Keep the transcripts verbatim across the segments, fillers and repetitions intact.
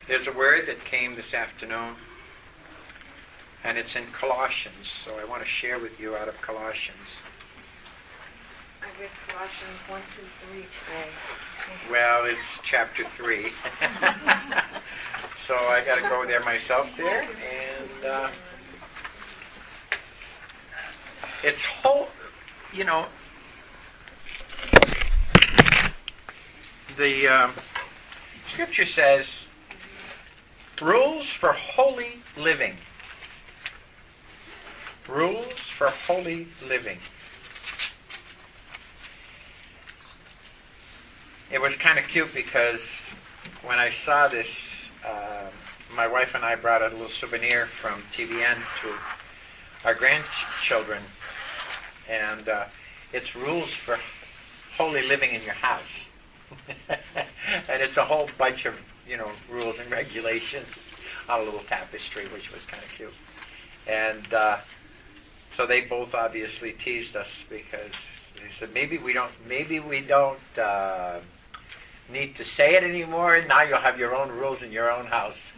There's a word that came this afternoon, and it's in Colossians, so I want to share with you out of Colossians. I read Colossians one through three today. Well, it's chapter three. So I got to go there myself there, and uh, it's whole, you know, the um, scripture says, rules for holy living. Rules for holy living. It was kind of cute because when I saw this, uh, my wife and I brought a little souvenir from T V N to our grandchildren, and uh, it's rules for holy living in your house. And it's a whole bunch of, you know, rules and regulations on a little tapestry, which was kind of cute. And uh, so they both obviously teased us because they said maybe we don't, maybe we don't uh, need to say it anymore. Now you'll have your own rules in your own house.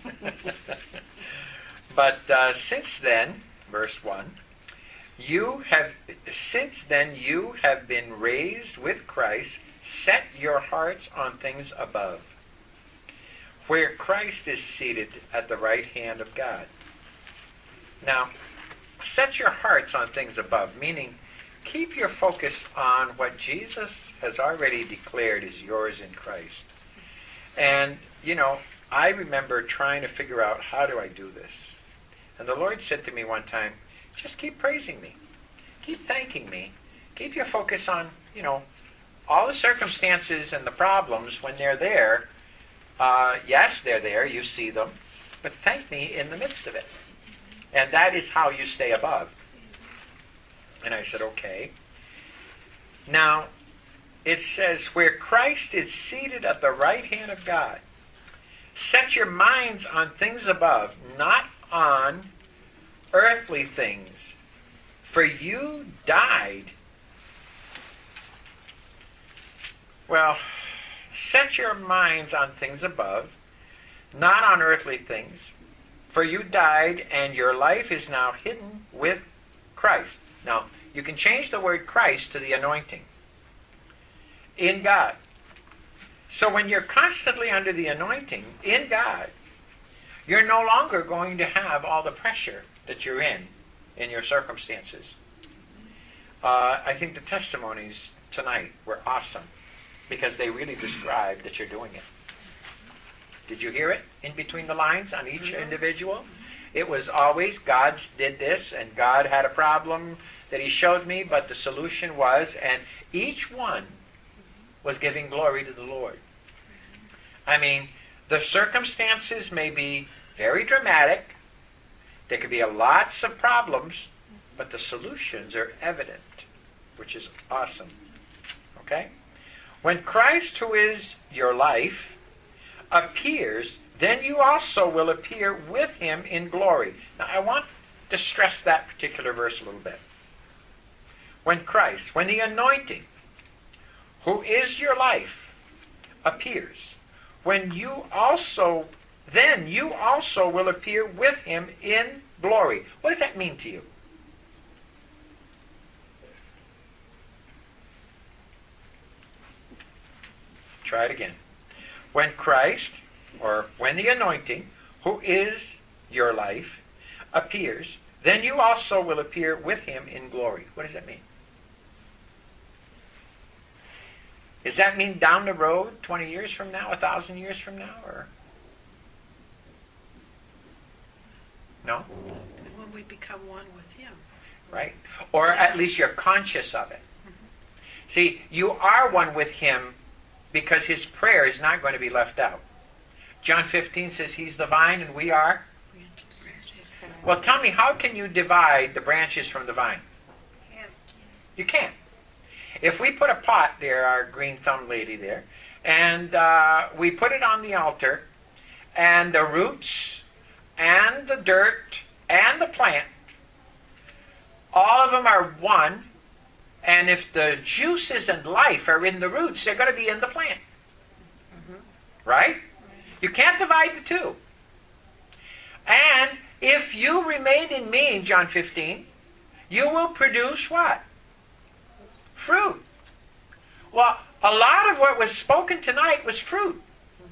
But uh, since then, verse one, you have since then you have been raised with Christ. Set your hearts on things above, where Christ is seated at the right hand of God. Now, set your hearts on things above, meaning keep your focus on what Jesus has already declared is yours in Christ. And, you know, I remember trying to figure out, how do I do this? And the Lord said to me one time, just keep praising me. Keep thanking me. Keep your focus on, you know, all the circumstances and the problems when they're there. Uh, yes, they're there. You see them. But thank me in the midst of it. And that is how you stay above. And I said, okay. Now, it says, where Christ is seated at the right hand of God, set your minds on things above, not on earthly things. For you died. Well, set your minds on things above, not on earthly things. For you died, and your life is now hidden with Christ. Now, you can change the word Christ to the anointing. In God. So when you're constantly under the anointing, in God, you're no longer going to have all the pressure that you're in, in your circumstances. Uh, I think the testimonies tonight were awesome, because they really described that you're doing it. Did you hear it in between the lines on each individual? It was always, God did this, and God had a problem that He showed me, but the solution was, and each one was giving glory to the Lord. I mean, the circumstances may be very dramatic. There could be lots of problems, but the solutions are evident, which is awesome. Okay? When Christ, who is your life, appears, then you also will appear with Him in glory. Now, I want to stress that particular verse a little bit. When Christ, when the anointing, who is your life, appears, when you also, then you also will appear with Him in glory. What does that mean to you? Try it again. When Christ, or when the anointing, who is your life, appears, then you also will appear with Him in glory. What does that mean? Does that mean down the road, twenty years from now, a thousand years from now, or? No? When we become one with Him. Right. Or at least you're conscious of it. Mm-hmm. See, you are one with Him because His prayer is not going to be left out. John fifteen says He's the vine and we are? Branches. Well, tell me, how can you divide the branches from the vine? You can't. If we put a pot there, our green thumb lady there, and uh, we put it on the altar, and the roots and the dirt and the plant, all of them are one, and if the juices and life are in the roots, they're going to be in the plant. Mm-hmm. Right? You can't divide the two. And if you remain in me, in John fifteen, you will produce what? Fruit. Well, a lot of what was spoken tonight was fruit.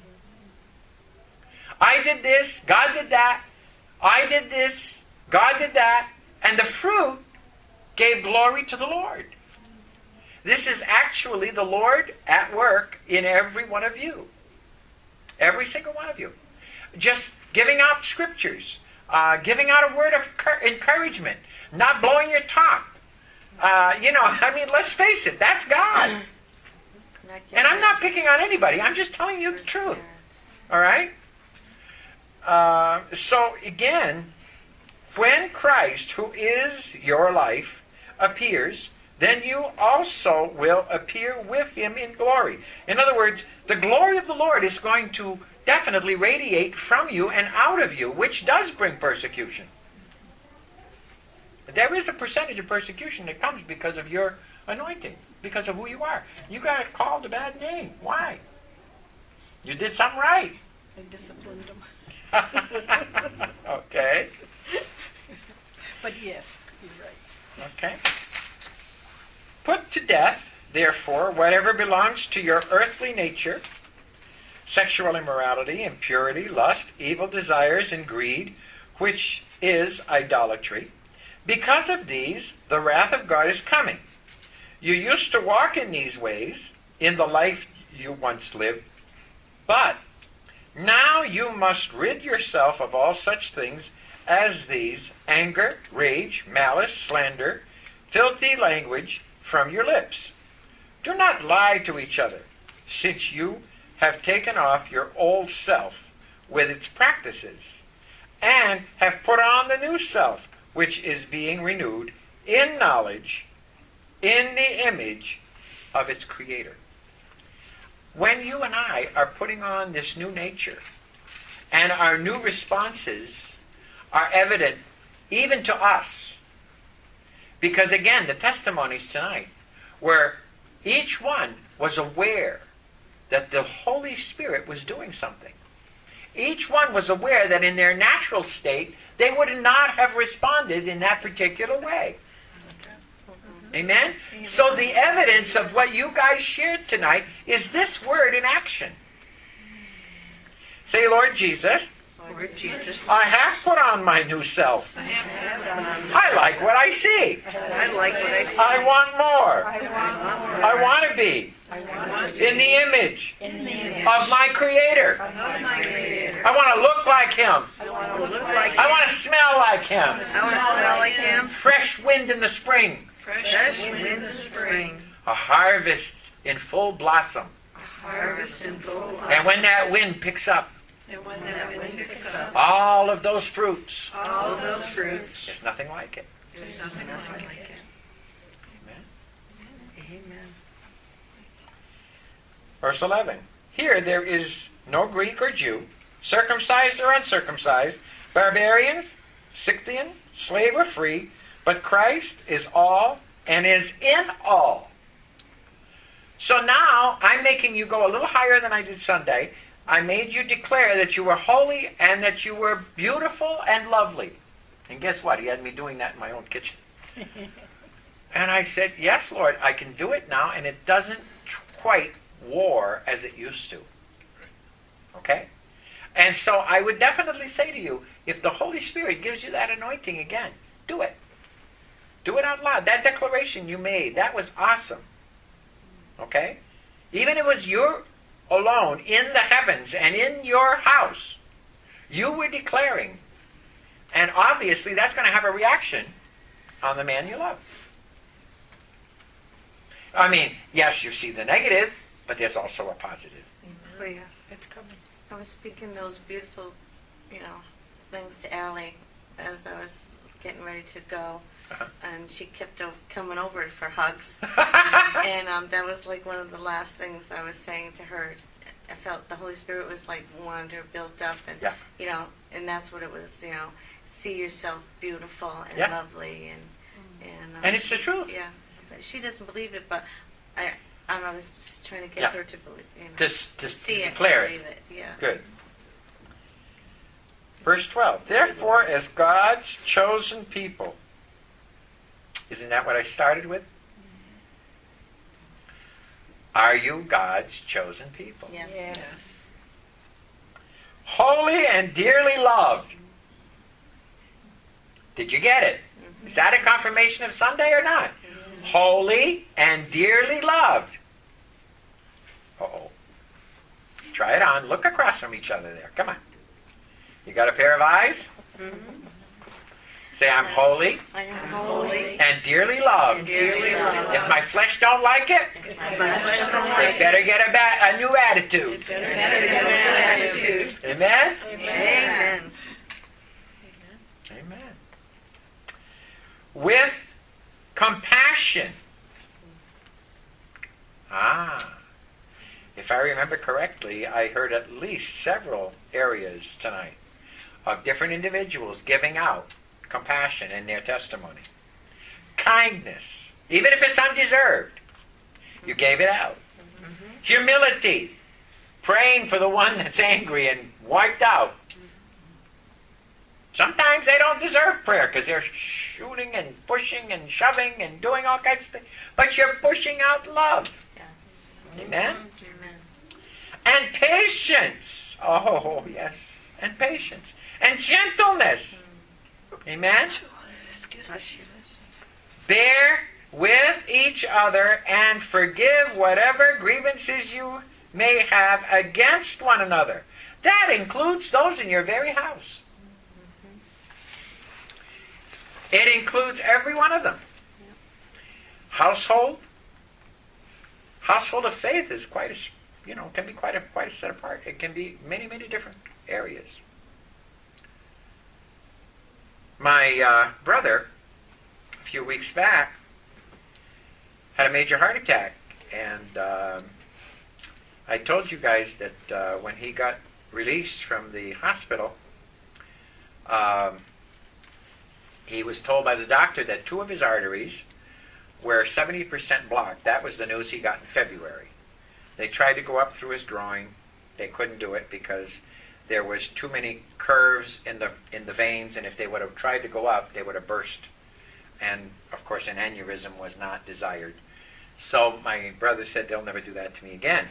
I did this, God did that, I did this, God did that, and the fruit gave glory to the Lord. This is actually the Lord at work in every one of you. Every single one of you. Just giving out scriptures, uh, giving out a word of encouragement, not blowing your top. Uh, you know, I mean, let's face it, that's God. And I'm not picking on anybody. I'm just telling you the truth. All right? Uh, so, again, when Christ, who is your life, appears, then you also will appear with him in glory. In other words, the glory of the Lord is going to definitely radiate from you and out of you, which does bring persecution. There is a percentage of persecution that comes because of your anointing, because of who you are. You got called a bad name. Why? You did something right. I disciplined them. Okay. But yes, you're right. Okay. Put to death, therefore, whatever belongs to your earthly nature, sexual immorality, impurity, lust, evil desires, and greed, which is idolatry. Because of these, the wrath of God is coming. You used to walk in these ways in the life you once lived, but now you must rid yourself of all such things as these: anger, rage, malice, slander, filthy language from your lips. Do not lie to each other, since you have taken off your old self with its practices, and have put on the new self, which is being renewed in knowledge, in the image of its Creator. When you and I are putting on this new nature, and our new responses are evident even to us, because again, the testimonies tonight, where each one was aware that the Holy Spirit was doing something. Each one was aware that in their natural state, they would not have responded in that particular way. Amen? So the evidence of what you guys shared tonight is this word in action. Say, Lord Jesus, Lord Jesus, I have put on my new self. I have done this. I like what I see. I like what I see. I want more. I want more. I want to be I want to in the image in the image of my Creator. of my Creator. I want to look like Him. I want to look like I Him. want to smell like Him. I want to smell like Him. Fresh wind in the spring. Fresh wind in the spring. A harvest in full blossom. Harvest in full blossom. And when that wind picks up, And when that wind picks up, all of those fruits, all of those fruits, there's nothing like it. there's nothing like it. Amen. Amen. Verse eleven. Here there is no Greek or Jew, circumcised or uncircumcised, barbarians, Scythian, slave or free, but Christ is all and is in all. So now I'm making you go a little higher than I did Sunday. I made you declare that you were holy and that you were beautiful and lovely. And guess what? He had me doing that in my own kitchen. And I said, yes, Lord, I can do it now, and it doesn't quite war as it used to. Okay? And so I would definitely say to you, if the Holy Spirit gives you that anointing again, do it. Do it out loud. That declaration you made, that was awesome. Okay? Even if it was you alone in the heavens and in your house, you were declaring. And obviously that's going to have a reaction on the man you love. I mean, yes, you see the negative, but there's also a positive. Oh, yes, it's coming. I was speaking those beautiful, you know, things to Allie as I was getting ready to go. Uh-huh. And she kept o- coming over for hugs. And um, that was like one of the last things I was saying to her. I felt the Holy Spirit was like wanted her built up, and Yeah. you know, and that's what it was. You know, see yourself beautiful and Yes. lovely, and and um, And it's the truth. Yeah, but she doesn't believe it. But I, I was just trying to get Yeah. her to believe. You know, To, s- to, see to it, declare believe it. it. Yeah. Good. Verse twelve. Therefore, as God's chosen people. Isn't that what I started with? Are you God's chosen people? Yes. Yes. Holy and dearly loved. Did you get it? Mm-hmm. Is that a confirmation of Sunday or not? Mm-hmm. Holy and dearly loved. Uh-oh. Try it on. Look across from each other there. Come on. You got a pair of eyes? Mm-hmm. Say, I'm holy I am Holy and dearly loved. and dearly loved. If my flesh don't like it, My flesh don't they like better get a, ba- a new attitude. Better get a new attitude. Amen? Amen. Amen. With compassion. Ah. If I remember correctly, I heard at least several areas tonight of different individuals giving out compassion in their testimony. Kindness, even if it's undeserved, you gave it out. Humility, praying for the one that's angry and wiped out. Sometimes they don't deserve prayer because they're shooting and pushing and shoving and doing all kinds of things. But you're pushing out love. Yes. Amen? Amen. And patience. Oh, yes. And patience. And gentleness. Amen? Bless you. Bear with each other and forgive whatever grievances you may have against one another. That includes those in your very house. It includes every one of them. Household. Household of faith is quite a, you know, can be quite a quite a set apart. It can be many, many different areas. My uh, brother, a few weeks back, had a major heart attack, and um, I told you guys that uh, when he got released from the hospital, um, he was told by the doctor that two of his arteries were seventy percent blocked. That was the news he got in February. They tried to go up through his groin. They couldn't do it because there was too many curves in the in the veins, and if they would have tried to go up, they would have burst. And, of course, an aneurysm was not desired. So my brother said, they'll never do that to me again.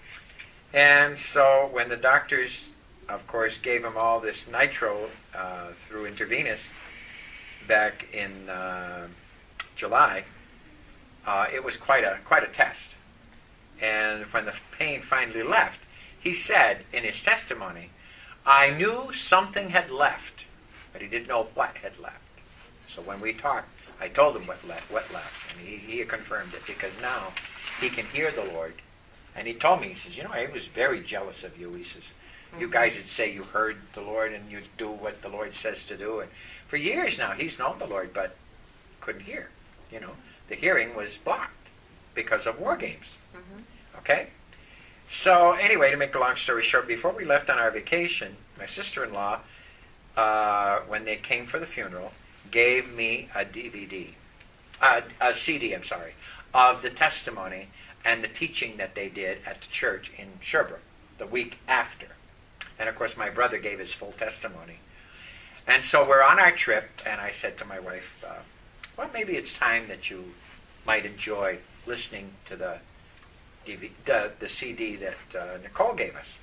And so when the doctors, of course, gave him all this nitro uh, through intravenous back in uh, July, uh, it was quite a quite a test. And when the pain finally left, he said in his testimony, I knew something had left, but he didn't know what had left. So when we talked, I told him what left, what left, and he, he confirmed it, because now he can hear the Lord. And he told me, he says, you know, I was very jealous of you. He says, you guys would say you heard the Lord and you do what the Lord says to do. And for years now, he's known the Lord, but couldn't hear. You know, the hearing was blocked because of war games. Mm-hmm. Okay? So anyway, to make the long story short, before we left on our vacation, my sister-in-law, uh, when they came for the funeral, gave me a D V D, uh, a C D, I'm sorry, of the testimony and the teaching that they did at the church in Sherbrooke the week after. And of course, my brother gave his full testimony. And so we're on our trip, and I said to my wife, uh, well, maybe it's time that you might enjoy listening to the D V D, the, the C D that uh, Nicole gave us.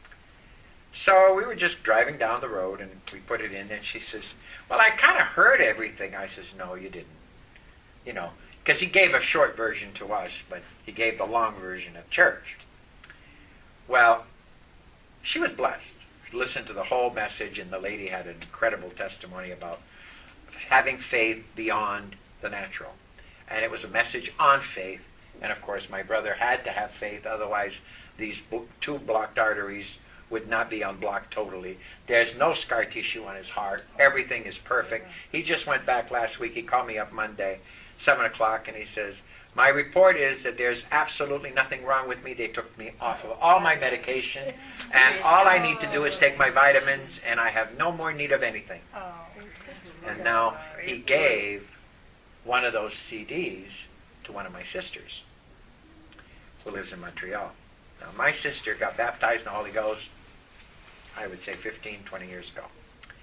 So we were just driving down the road, and we put it in, and she says, well, I kind of heard everything. I says, no, you didn't. You know, because he gave a short version to us, but he gave the long version at church. Well, she was blessed. She listened to the whole message, and the lady had an incredible testimony about having faith beyond the natural. And it was a message on faith. And of course, my brother had to have faith, otherwise these two blocked arteries would not be unblocked totally. There's no scar tissue on his heart. Everything is perfect. He just went back last week. He called me up Monday, seven o'clock, and he says, my report is that there's absolutely nothing wrong with me. They took me off of all my medication, and all I need to do is take my vitamins, and I have no more need of anything. And now he gave one of those C Ds to one of my sisters who lives in Montreal. Now, my sister got baptized in the Holy Ghost, I would say fifteen, twenty years ago.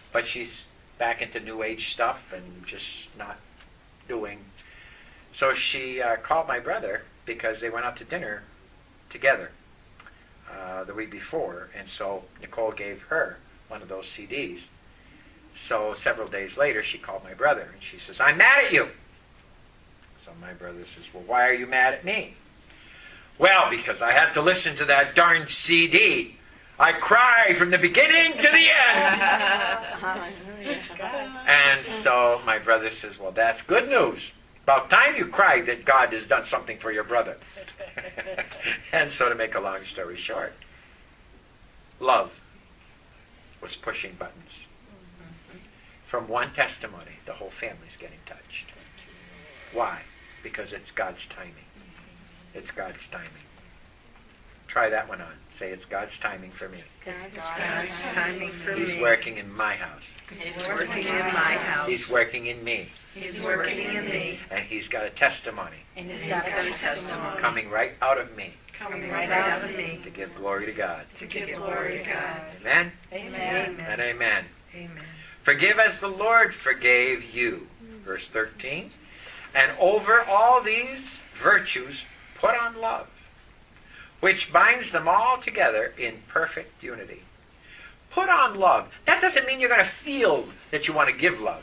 but she's back into New Age stuff and just not doing. So she uh, called my brother because they went out to dinner together uh, the week before, and so Nicole gave her one of those C Ds. So several days later, she called my brother, and she says, "I'm mad at you." So my brother says, "Well, why are you mad at me?" "Well, because I had to listen to that darn C D. I cried from the beginning to the end." And so my brother says, "Well, that's good news. About time you cried that God has done something for your brother." And so to make a long story short, love was pushing buttons. From one testimony, the whole family's getting touched. Why? Because it's God's timing. It's God's timing. Try that one on. Say, it's God's timing for me. God's timing for me. He's working in my house. He's working in my house. He's working in me. He's working in me. And he's got a testimony And he's got a testimony coming right out of me coming right out of me to give glory to God. to give glory to God. Amen? Amen. And amen. Amen. Forgive as the Lord forgave you. Verse thirteen. And over all these virtues put on love, which binds them all together in perfect unity. Put on love. That doesn't mean you're going to feel that you want to give love.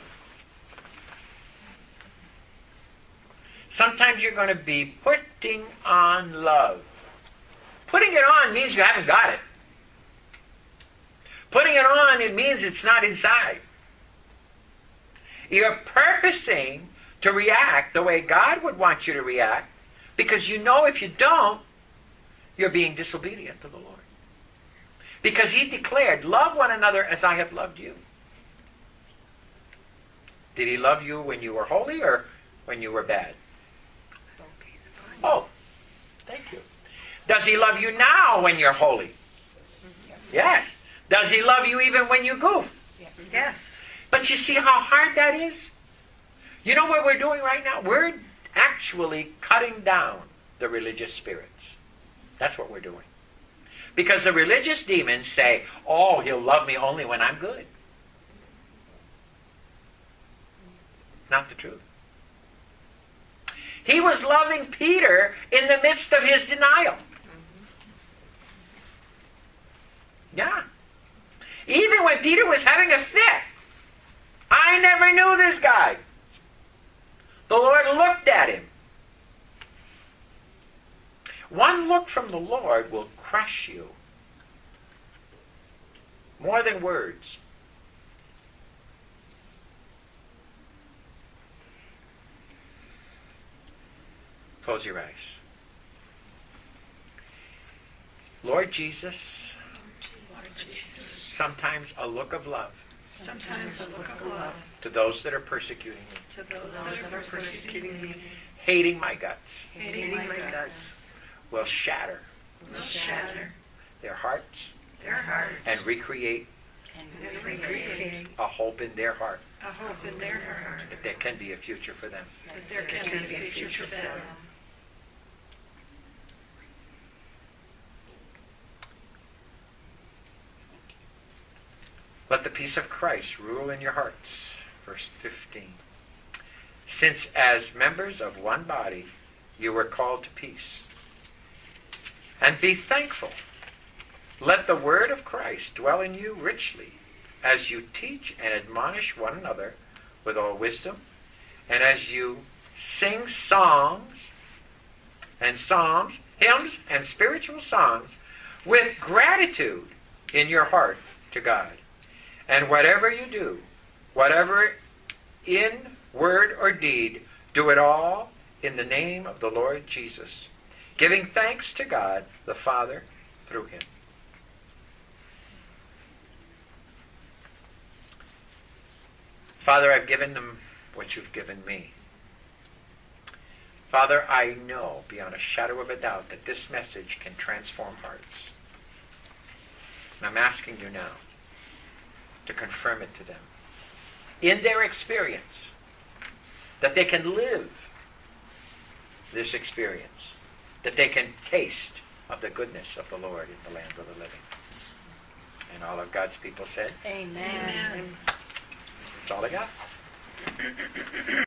Sometimes you're going to be putting on love. Putting it on means you haven't got it. Putting it on, it means it's not inside. You're purposing to react the way God would want you to react, because you know if you don't, you're being disobedient to the Lord. Because He declared, "Love one another as I have loved you." Did He love you when you were holy or when you were bad? Oh, thank you. Does He love you now when you're holy? Yes. Yes. Does He love you even when you goof? Yes. Yes. But you see how hard that is? You know what we're doing right now? We're actually cutting down the religious spirits. That's what we're doing. Because the religious demons say, "Oh, He'll love me only when I'm good." Not the truth. He was loving Peter in the midst of his denial. Yeah. Even when Peter was having a fit. I never knew this guy. The Lord looked at him. One look from the Lord will crush you. More than words. Close your eyes. Lord Jesus, sometimes a look of love Sometimes a look of love to those that are persecuting me, to those that are persecuting me, hating my guts, hating my guts, will shatter will shatter their hearts their hearts and recreate and recreate a hope in their heart a hope in their heart that there can be a future for them. that there can be a future for them. Let the peace of Christ rule in your hearts. Verse fifteen. Since as members of one body you were called to peace. And be thankful. Let the word of Christ dwell in you richly, as you teach and admonish one another with all wisdom, and as you sing songs and psalms, hymns and spiritual songs with gratitude in your heart to God. And whatever you do, whatever in word or deed, do it all in the name of the Lord Jesus, giving thanks to God the Father through Him. Father, I've given them what you've given me. Father, I know beyond a shadow of a doubt that this message can transform hearts. And I'm asking you now to confirm it to them in their experience, that they can live this experience, that they can taste of the goodness of the Lord in the land of the living. And all of God's people said, Amen. Amen. That's all I got.